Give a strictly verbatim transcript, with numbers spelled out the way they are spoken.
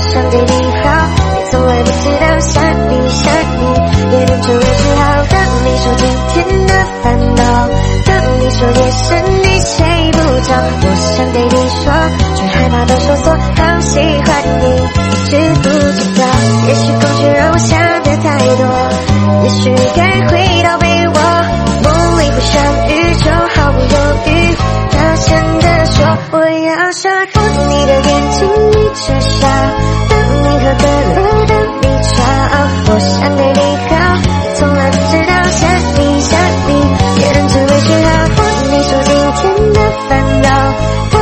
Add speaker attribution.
Speaker 1: 想对你好，你从来不知道想你想你，也认真为示好。当你说今天的烦恼，当你说夜深你睡不着，我想对你说，却害怕的说错，好喜欢你，知不知道？也许恐惧让我想的太多，也许该回到被窝，梦里互相遇就毫不犹豫大声地说，我要守护你的眼睛一直笑，当你喝可乐当你吵，我想对你好，从来不知道想你想你，也认真为示好。你说今天的烦恼，